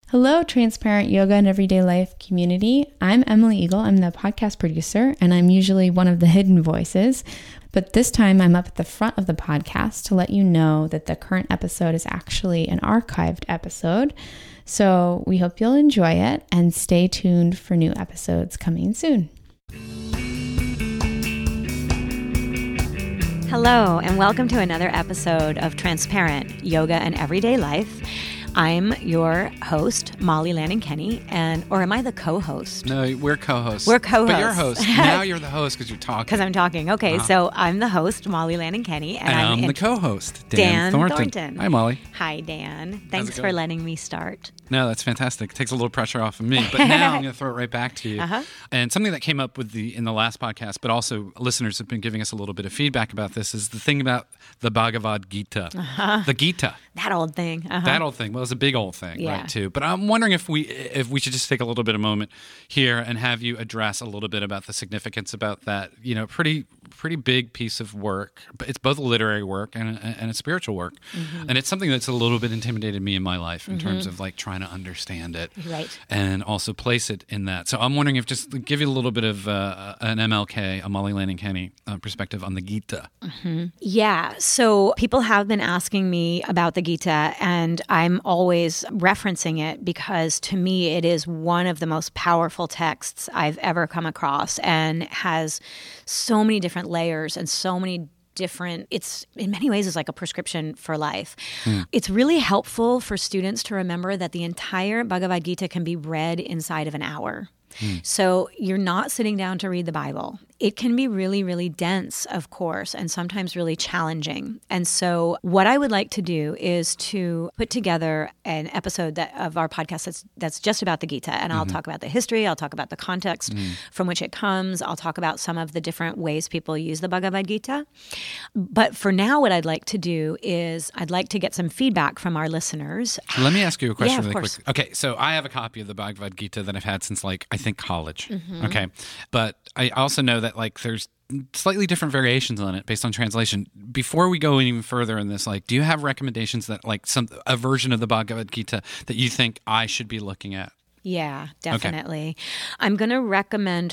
Hello, Transparent Yoga and Everyday Life community. I'm Emily Eagle. I'm the podcast producer, and I'm usually one of the hidden voices. But this time I'm up at the front of the podcast to let you know that the current episode is actually an archived episode. So we hope you'll enjoy it and stay tuned for new episodes coming soon. Hello, and welcome to another episode of Transparent Yoga and Everyday Life. I'm your host, Molly Lanning-Kenny, or am I the co-host? No, we're co-hosts. We're co-hosts. But you're host. Now you're the host because you're talking. Because I'm talking. Okay, So I'm the host, Molly Lanning-Kenny. And I'm the co-host, Dan Thornton. Hi, Molly. Hi, Dan. Thanks for letting me start. No, that's fantastic. It takes a little pressure off of me. But now I'm going to throw it right back to you. And something that came up in the last podcast, but also listeners have been giving us a little bit of feedback about this, is the thing about the Bhagavad Gita. The Gita. That old thing. That old thing. Well, it's a big old thing, right, too. But I'm wondering if we should just take a little bit of a moment here and have you address a little bit about the significance about that, pretty big piece of work. But it's both a literary work and a spiritual work. And it's something that's a little bit intimidated me in my life in terms of like trying to understand it and also place it in that. So I'm wondering if just give you a little bit of an MLK, a Molly Lanning-Kenny perspective on the Gita. Yeah. So people have been asking me about the Gita, and I'm always referencing it because to me it is one of the most powerful texts I've ever come across and has so many different layers and so many it's in many ways is like a prescription for life. It's really helpful for students to remember that the entire Bhagavad Gita can be read inside of an hour. So you're not sitting down to read the Bible. It can be really, really dense, of course, and sometimes really challenging. And so what I would like to do is to put together an episode of our podcast that's just about the Gita. And I'll talk about the history. I'll talk about the context from which it comes. I'll talk about some of the different ways people use the Bhagavad Gita. But for now, what I'd like to do is I'd like to get some feedback from our listeners. Let me ask you a question really course. quick. Okay, so I have a copy of the Bhagavad Gita that I've had since I think college. Okay, but I also know that there's slightly different variations on it based on translation. Before we go even further in this, do you have recommendations that a version of the Bhagavad Gita that you think I should be looking at? Yeah, definitely. Okay. I'm going to recommend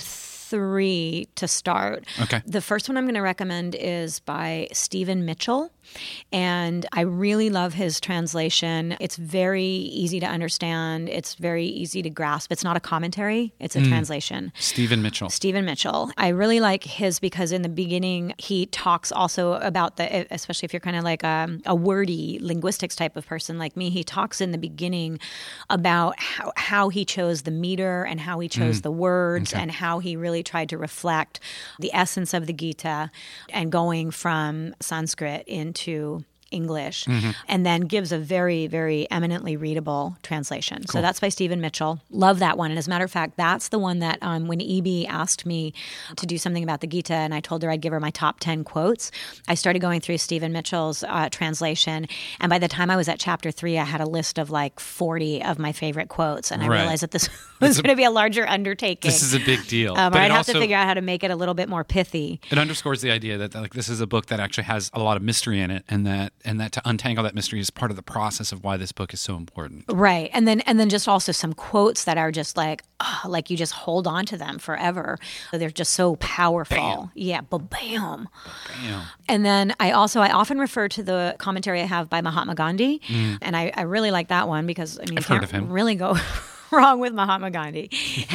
3 to start. Okay. The first one I'm going to recommend is by Stephen Mitchell. And I really love his translation. It's very easy to understand. It's very easy to grasp. It's not a commentary. It's a translation. Stephen Mitchell. I really like his because in the beginning, he talks also about especially if you're kind of like a wordy linguistics type of person like me, he talks in the beginning about how he chose the meter and how he chose the words and how he really tried to reflect the essence of the Gita and going from Sanskrit into English, and then gives a very, very eminently readable translation. Cool. So that's by Stephen Mitchell. Love that one. And as a matter of fact, that's the one that when E.B. asked me to do something about the Gita and I told her I'd give her my top 10 quotes, I started going through Stephen Mitchell's translation. And by the time I was at chapter 3, I had a list of 40 of my favorite quotes. And I realized that this was going to be a larger undertaking. This is a big deal. But I'd have to figure out how to make it a little bit more pithy. It underscores the idea that this is a book that actually has a lot of mystery in it, and that to untangle that mystery is part of the process of why this book is so important. Right. And then just also some quotes that are just you just hold on to them forever. They're just so powerful. Bam. Yeah. Bam. Bam. And then I often refer to the commentary I have by Mahatma Gandhi. And I really like that one because I've heard of him. Really go wrong with Mahatma Gandhi.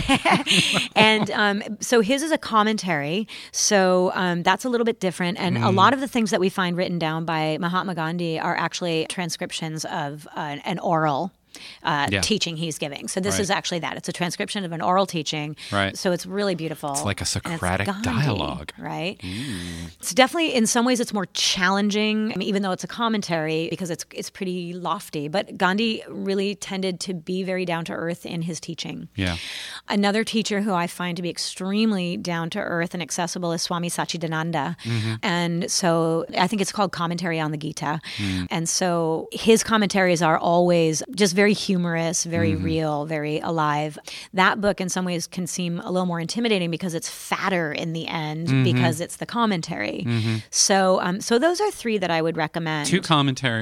And so his is a commentary. So that's a little bit different. And a lot of the things that we find written down by Mahatma Gandhi are actually transcriptions of an oral teaching he's giving. So this is actually that. It's a transcription of an oral teaching. Right. So it's really beautiful. It's like a Socratic dialogue. Right? It's definitely, in some ways, it's more challenging, even though it's a commentary, because it's pretty lofty. But Gandhi really tended to be very down to earth in his teaching. Yeah. Another teacher who I find to be extremely down to earth and accessible is Swami Satchidananda. And so I think it's called Commentary on the Gita. And so his commentaries are always just very humorous, very real, very alive. That book in some ways can seem a little more intimidating because it's fatter in the end because it's the commentary. So so those are three that I would recommend. 2 commentaries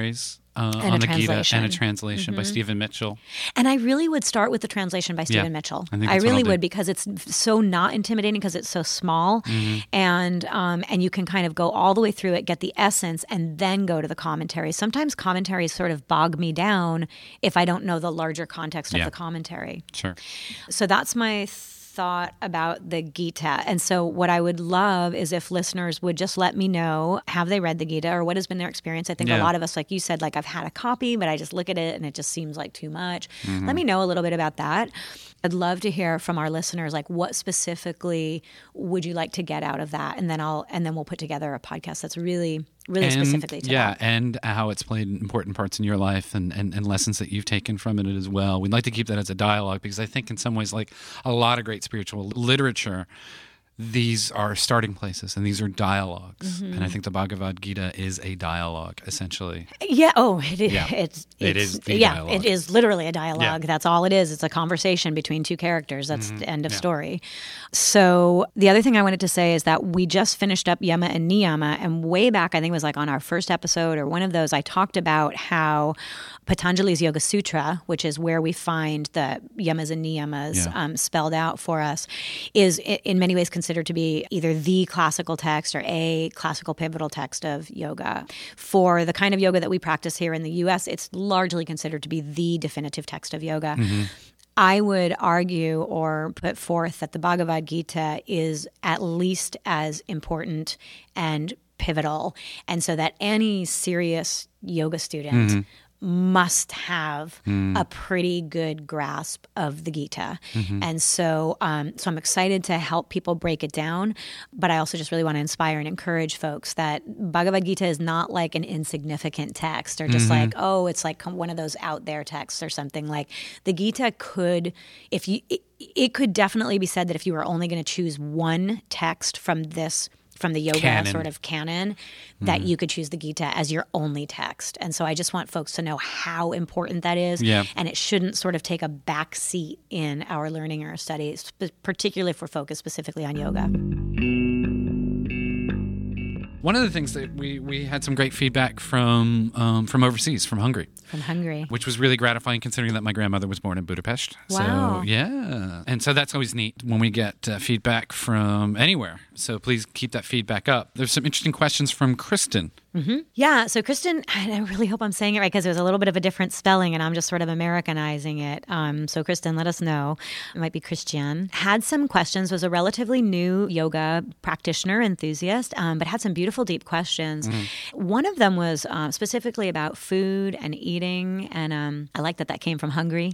on the Gita and a translation by Stephen Mitchell. And I really would start with the translation by Stephen Mitchell. I really would, because it's so not intimidating, because it's so small, and you can kind of go all the way through it, get the essence, and then go to the commentary. Sometimes commentaries sort of bog me down if I don't know the larger context of the commentary. Sure. So that's my thought about the Gita. And so what I would love is if listeners would just let me know, have they read the Gita or what has been their experience? I think a lot of us, like you said, like I've had a copy, but I just look at it and it just seems like too much. Let me know a little bit about that. I'd love to hear from our listeners, like what specifically would you like to get out of that? And then we'll put together a podcast that's really specifically to that. And how it's played important parts in your life and lessons that you've taken from it as well. We'd like to keep that as a dialogue, because I think in some ways, like a lot of great spiritual literature, these are starting places and these are dialogues. And I think the Bhagavad Gita is a dialogue, essentially. Yeah. Oh, it is. Yeah. It is the dialogue. It is literally a dialogue. Yeah. That's all it is. It's a conversation between two characters. That's the end of story. So the other thing I wanted to say is that we just finished up Yama and Niyama, and way back, I think it was like on our first episode or one of those, I talked about how Patanjali's Yoga Sutra, which is where we find the yamas and niyamas spelled out for us, is in many ways considered to be either the classical text or a classical pivotal text of yoga. For the kind of yoga that we practice here in the U.S., it's largely considered to be the definitive text of yoga. I would argue or put forth that the Bhagavad Gita is at least as important and pivotal, and so that any serious yoga student must have a pretty good grasp of the Gita. And so I'm excited to help people break it down, but I also just really want to inspire and encourage folks that Bhagavad Gita is not like an insignificant text or just like, oh, it's like one of those out there texts or something. Like the Gita could, it could definitely be said that if you were only going to choose one text from the yoga sort of canon, that you could choose the Gita as your only text. And so I just want folks to know how important that is. And it shouldn't sort of take a back seat in our learning or studies, particularly if we're focused specifically on yoga. One of the things that we had some great feedback from overseas, from Hungary. From Hungary. Which was really gratifying, considering that my grandmother was born in Budapest. Wow. So, yeah. And so that's always neat when we get feedback from anywhere. So please keep that feedback up. There's some interesting questions from Kristen. Yeah. So Kristen, I really hope I'm saying it right, because it was a little bit of a different spelling and I'm just sort of Americanizing it. So Kristen, let us know. It might be Christian. Had some questions, was a relatively new yoga practitioner, enthusiast, but had some beautiful, deep questions. One of them was specifically about food and eating. And I like that came from Hungary.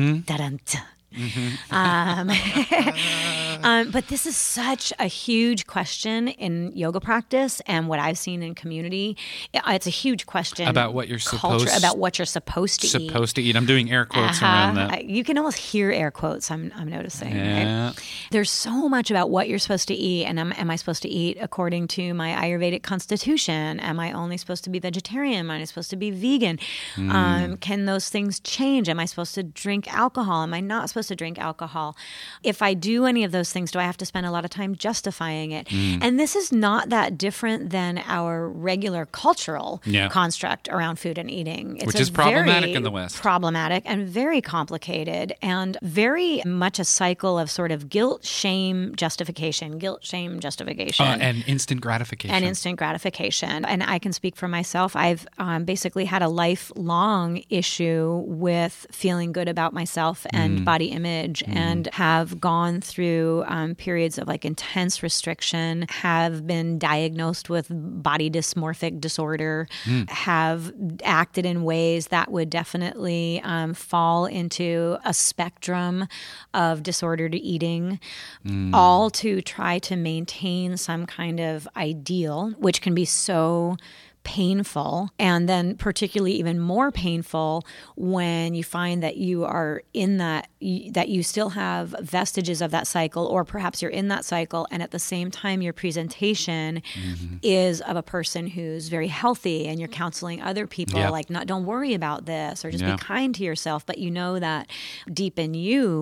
But this is such a huge question in yoga practice and what I've seen in community. It's a huge question about what you're supposed to eat. I'm doing air quotes around that. You can almost hear air quotes. I'm noticing. Yeah. Right? There's so much about what you're supposed to eat, and am I supposed to eat according to my Ayurvedic constitution? Am I only supposed to be vegetarian? Am I supposed to be vegan? Can those things change? Am I supposed to drink alcohol? Am I not supposed to drink alcohol? If I do any of those things, do I have to spend a lot of time justifying it? And this is not that different than our regular cultural construct around food and eating. Which is problematic in the West. Problematic and very complicated, and very much a cycle of sort of guilt, shame, justification, and instant gratification. And I can speak for myself. I've basically had a lifelong issue with feeling good about myself and body image, and have gone through periods of like intense restriction, have been diagnosed with body dysmorphic disorder, have acted in ways that would definitely fall into a spectrum of disordered eating, all to try to maintain some kind of ideal, which can be so painful, and then particularly even more painful when you find that you are in that you still have vestiges of that cycle, or perhaps you're in that cycle, and at the same time your presentation is of a person who's very healthy, and you're counseling other people like, don't worry about this, or just be kind to yourself, but you know that deep in you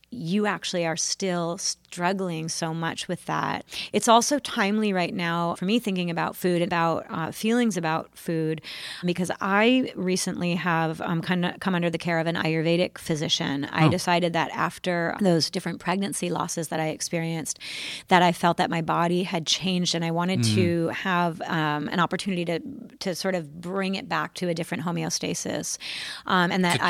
you actually are still struggling so much with that. It's also timely right now for me thinking about food, about feelings about food, because I recently have kind of come under the care of an Ayurvedic physician. I decided that after those different pregnancy losses that I experienced, that I felt that my body had changed, and I wanted to have an opportunity to sort of bring it back to a different homeostasis, and that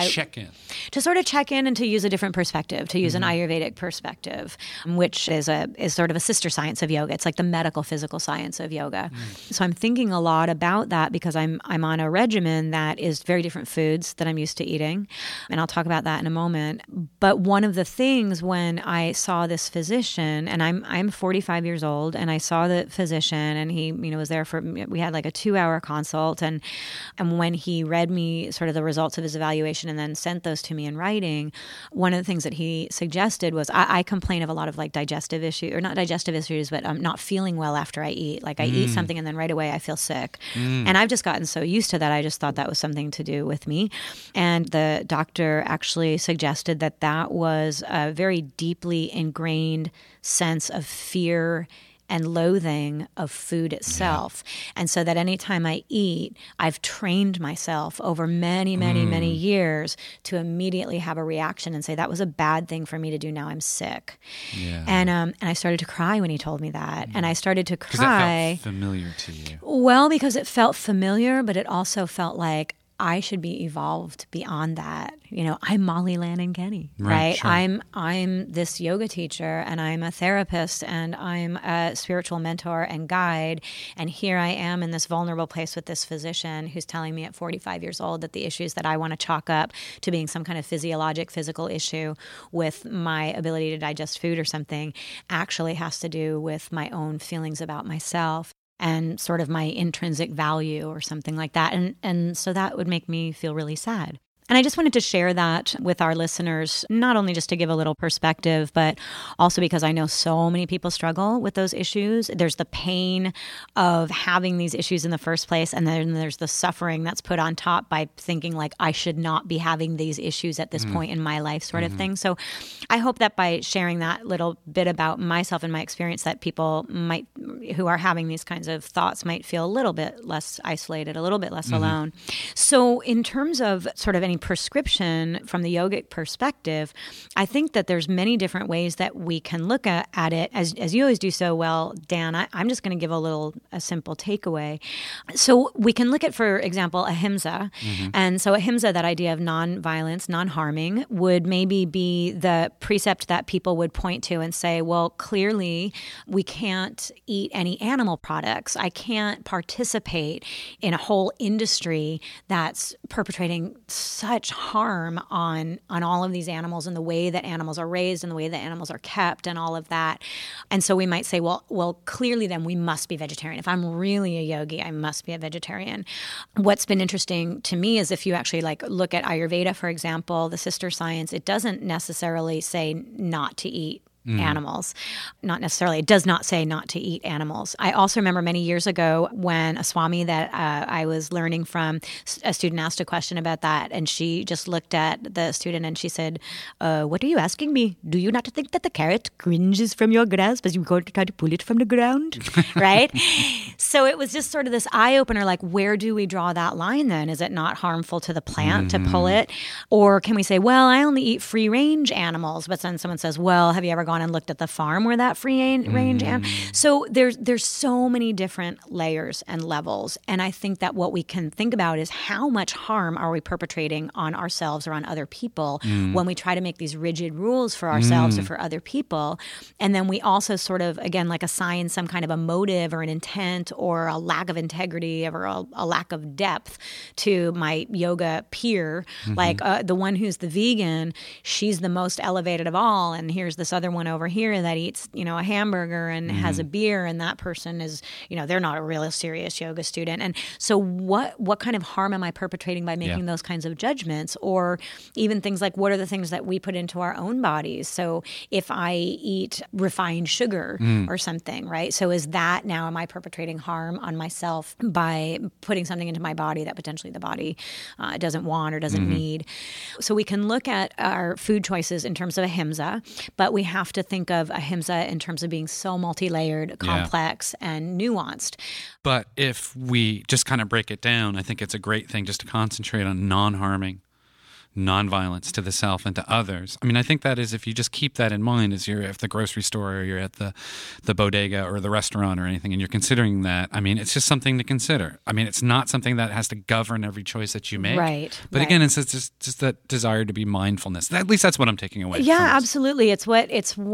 to sort of check in and to use a different perspective, to use an Ayurvedic perspective, which is sort of a sister science of yoga. It's like the medical physical science of yoga. So I'm thinking a lot about that because I'm on a regimen that is very different foods that I'm used to eating, and I'll talk about that in a moment. But one of the things when I saw this physician, and I'm 45 years old, and I saw the physician, and he was there we had like a 2-hour consult, and when he read me sort of the results of his evaluation and then sent those to me in writing, one of the things that he suggested was I complain of a lot of like digestive issues, or not digestive issues, but I'm not feeling well after I eat. Like I eat something and then right away I feel sick. And I've just gotten so used to that, I just thought that was something to do with me. And the doctor actually suggested that was a very deeply ingrained sense of fear and loathing of food itself. And so that anytime I eat, I've trained myself over many, many, many years to immediately have a reaction and say, that was a bad thing for me to do. Now I'm sick. And I started to cry when he told me that. And I started to cry. Because that felt familiar to you. Well, because it felt familiar, but it also felt like I should be evolved beyond that. I'm Molly Lannan-Kenny, right? Sure. I'm this yoga teacher, and I'm a therapist, and I'm a spiritual mentor and guide. And here I am in this vulnerable place with this physician who's telling me at 45 years old that the issues that I want to chalk up to being some kind of physical issue with my ability to digest food or something actually has to do with my own feelings about myself and sort of my intrinsic value or something like that. And so that would make me feel really sad. And I just wanted to share that with our listeners, not only just to give a little perspective, but also because I know so many people struggle with those issues. There's the pain of having these issues in the first place, and then there's the suffering that's put on top by thinking like, I should not be having these issues at this point in my life sort of thing. So I hope that by sharing that little bit about myself and my experience, that people who are having these kinds of thoughts might feel a little bit less isolated, a little bit less alone. So in terms of sort of any prescription from the yogic perspective, I think that there's many different ways that we can look at it. As you always do so well, Dan, I'm just going to give a simple takeaway. So we can look at, for example, ahimsa. And so ahimsa, that idea of non-violence, non-harming, would maybe be the precept that people would point to and say, well, clearly we can't eat any animal products. I can't participate in a whole industry that's perpetrating such harm on all of these animals, and the way that animals are raised and the way that animals are kept and all of that. And so we might say, well, clearly then we must be vegetarian. If I'm really a yogi, I must be a vegetarian. What's been interesting to me is if you actually look at Ayurveda, for example, the sister science, it doesn't necessarily say not to eat animals. Not necessarily. It does not say not to eat animals. I also remember many years ago when a Swami that I was learning from, a student asked a question about that, and she just looked at the student and she said, what are you asking me? Do you not think that the carrot cringes from your grasp as you go to try to pull it from the ground? Right? So it was just sort of this eye-opener, like, where do we draw that line then? Is it not harmful to the plant to pull it? Or can we say, well, I only eat free-range animals, but then someone says, well, have you ever gone and looked at the farm where that free range so there's so many different layers and levels, and I think that what we can think about is how much harm are we perpetrating on ourselves or on other people when we try to make these rigid rules for ourselves or for other people. And then we also sort of, again, like assign some kind of a motive or an intent or a lack of integrity or a lack of depth to my yoga peer, like the one who's the vegan, she's the most elevated of all, and here's this other one someone over here that eats, a hamburger and has a beer, and that person is, they're not a real serious yoga student. And so what kind of harm am I perpetrating by making those kinds of judgments? Or even things like, what are the things that we put into our own bodies? So if I eat refined sugar or something, right? So is that now, am I perpetrating harm on myself by putting something into my body that potentially the body doesn't want or doesn't need? So we can look at our food choices in terms of ahimsa, but we have to think of ahimsa in terms of being so multi-layered, complex, and nuanced. But if we just kind of break it down, I think it's a great thing just to concentrate on non-harming, nonviolence to the self and to others. I mean, I think that is, if you just keep that in mind as you're at the grocery store or you're at the bodega or the restaurant or anything, and you're considering that, I mean, it's just something to consider. I mean, it's not something that has to govern every choice that you make. Right. But again, it's just that desire to be mindfulness. At least that's what I'm taking away. Yeah, absolutely. It's what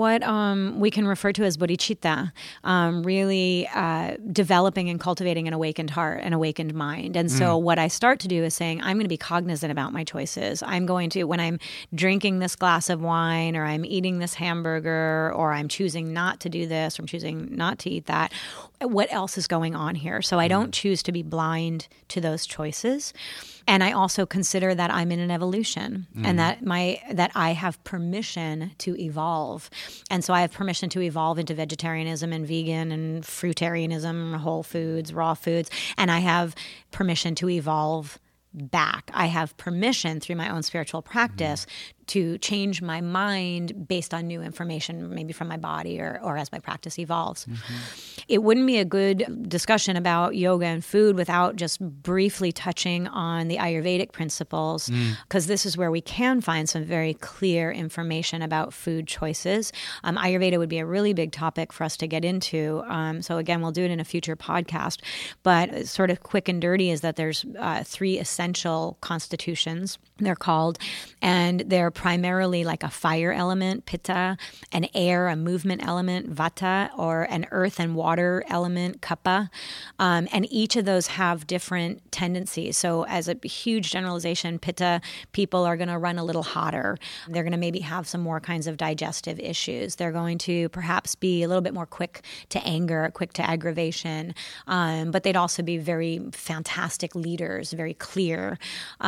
we can refer to as bodhicitta, really developing and cultivating an awakened heart, an awakened mind. And so what I start to do is saying, I'm going to be cognizant about my choices. I'm going to, when I'm drinking this glass of wine or I'm eating this hamburger or I'm choosing not to do this or I'm choosing not to eat that, what else is going on here? So I don't choose to be blind to those choices. And I also consider that I'm in an evolution and that I have permission to evolve. And so I have permission to evolve into vegetarianism and vegan and fruitarianism, whole foods, raw foods. And I have permission to evolve back. I have permission through my own spiritual practice to change my mind based on new information, maybe from my body or as my practice evolves. It wouldn't be a good discussion about yoga and food without just briefly touching on the Ayurvedic principles, because this is where we can find some very clear information about food choices. Ayurveda would be a really big topic for us to get into. So again, we'll do it in a future podcast. But sort of quick and dirty is that there's 3 essential constitutions, they're called, and they're primarily like a fire element, pitta, an air, a movement element, vata, or an earth and water element, kapha. And each of those have different tendencies. So as a huge generalization, pitta people are going to run a little hotter. They're going to maybe have some more kinds of digestive issues. They're going to perhaps be a little bit more quick to anger, quick to aggravation. But they'd also be very fantastic leaders, very clear.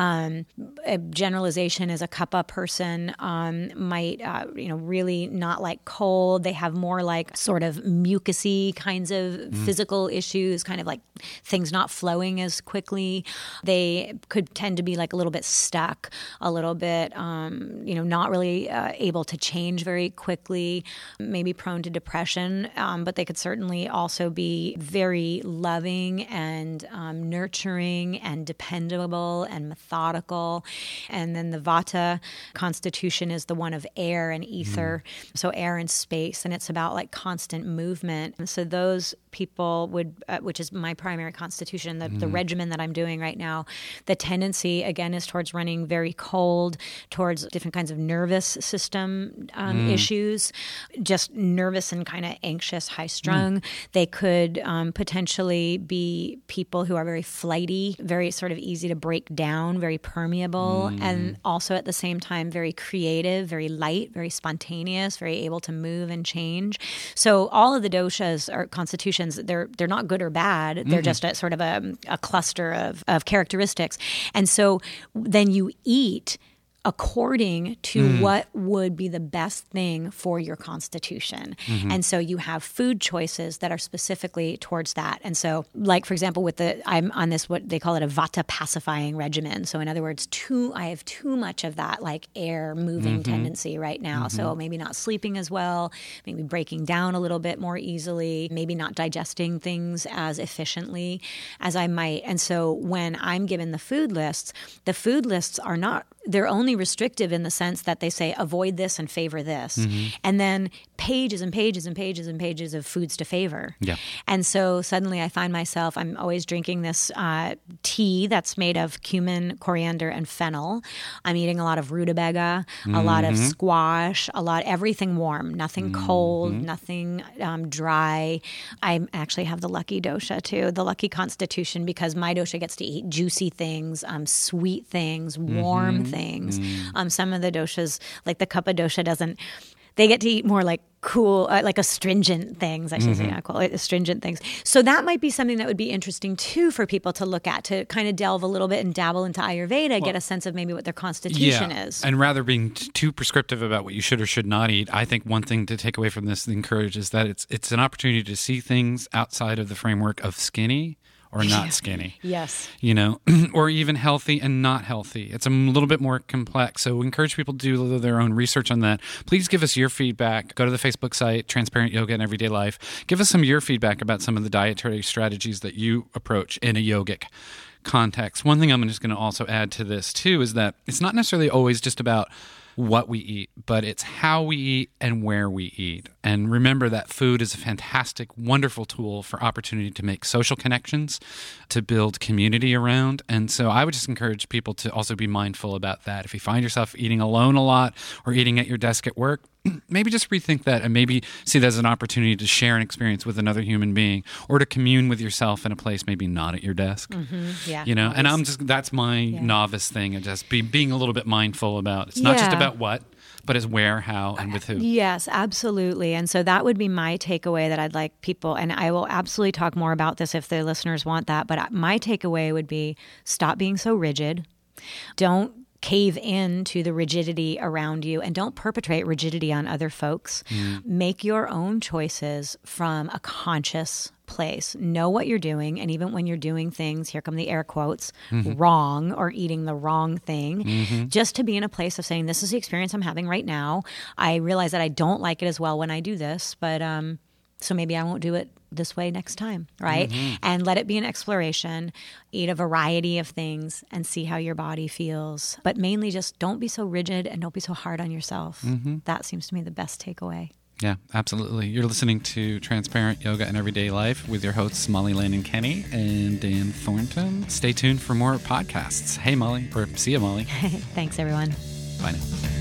A generalization is a kapha person might, really not like cold. They have more like sort of mucusy kinds of physical issues, kind of like things not flowing as quickly. They could tend to be like a little bit stuck, a little bit, not really able to change very quickly, maybe prone to depression. But they could certainly also be very loving and nurturing and dependable and methodical. And then the vata constitution is the one of air and ether, so air and space, and it's about like constant movement. And so those people would, which is my primary constitution, the regimen that I'm doing right now, the tendency again is towards running very cold, towards different kinds of nervous system issues, just nervous and kind of anxious, high strung. They could potentially be people who are very flighty, very sort of easy to break down, very permeable, and also at the same time very creative, very light, very spontaneous, very able to move and change. So all of the doshas or constitutions, they're not good or bad. They're just a sort of a cluster of characteristics. And so then you eat according to what would be the best thing for your constitution. And so you have food choices that are specifically towards that. And so like, for example, I'm on this, what they call it a vata pacifying regimen. So in other words, I have too much of that like air moving tendency right now. So maybe not sleeping as well, maybe breaking down a little bit more easily, maybe not digesting things as efficiently as I might. And so when I'm given the food lists are not, they're only restrictive in the sense that they say avoid this and favor this. And then pages and pages and pages and pages of foods to favor. Yeah. And so suddenly I find myself, I'm always drinking this tea that's made of cumin, coriander, and fennel. I'm eating a lot of rutabaga, a lot of squash, everything warm, nothing cold, nothing dry. I actually have the lucky dosha too, the lucky constitution, because my dosha gets to eat juicy things, sweet things, warm things. Some of the doshas, like the kapha dosha, They get to eat more like cool, like astringent things, I should say, I call it astringent things. So that might be something that would be interesting too for people to look at, to kind of delve a little bit and dabble into Ayurveda, get a sense of maybe what their constitution is. And rather being too prescriptive about what you should or should not eat, I think one thing to take away from this and encourage is that it's an opportunity to see things outside of the framework of skinny or not skinny. Yes. Or even healthy and not healthy. It's a little bit more complex. So we encourage people to do their own research on that. Please give us your feedback. Go to the Facebook site, Transparent Yoga in Everyday Life. Give us some of your feedback about some of the dietary strategies that you approach in a yogic context. One thing I'm just going to also add to this too is that it's not necessarily always just about what we eat, but it's how we eat and where we eat. And remember that food is a fantastic, wonderful tool for opportunity to make social connections, to build community around. And so I would just encourage people to also be mindful about that. If you find yourself eating alone a lot or eating at your desk at work, maybe just rethink that and maybe see that as an opportunity to share an experience with another human being or to commune with yourself in a place maybe not at your desk. Yeah. And that's my novice thing, and just being a little bit mindful about it's not just about what, but it's where, how, and with who. Yes, absolutely. And so that would be my takeaway that I'd like people, and I will absolutely talk more about this if the listeners want that, but my takeaway would be stop being so rigid. Don't cave in to the rigidity around you, and don't perpetrate rigidity on other folks. Make your own choices from a conscious place. Know what you're doing, and even when you're doing things, here come the air quotes, wrong or eating the wrong thing, just to be in a place of saying, this is the experience I'm having right now. I realize that I don't like it as well when I do this, but so maybe I won't do it this way next time, right? And let it be an exploration. Eat a variety of things and see how your body feels. But mainly just don't be so rigid and don't be so hard on yourself. That seems to me the best takeaway. Yeah, absolutely. You're listening to Transparent Yoga in Everyday Life with your hosts, Molly Lane Kenny and Dan Thornton. Stay tuned for more podcasts. Hey, Molly, or see you, Molly. Thanks, everyone. Bye now.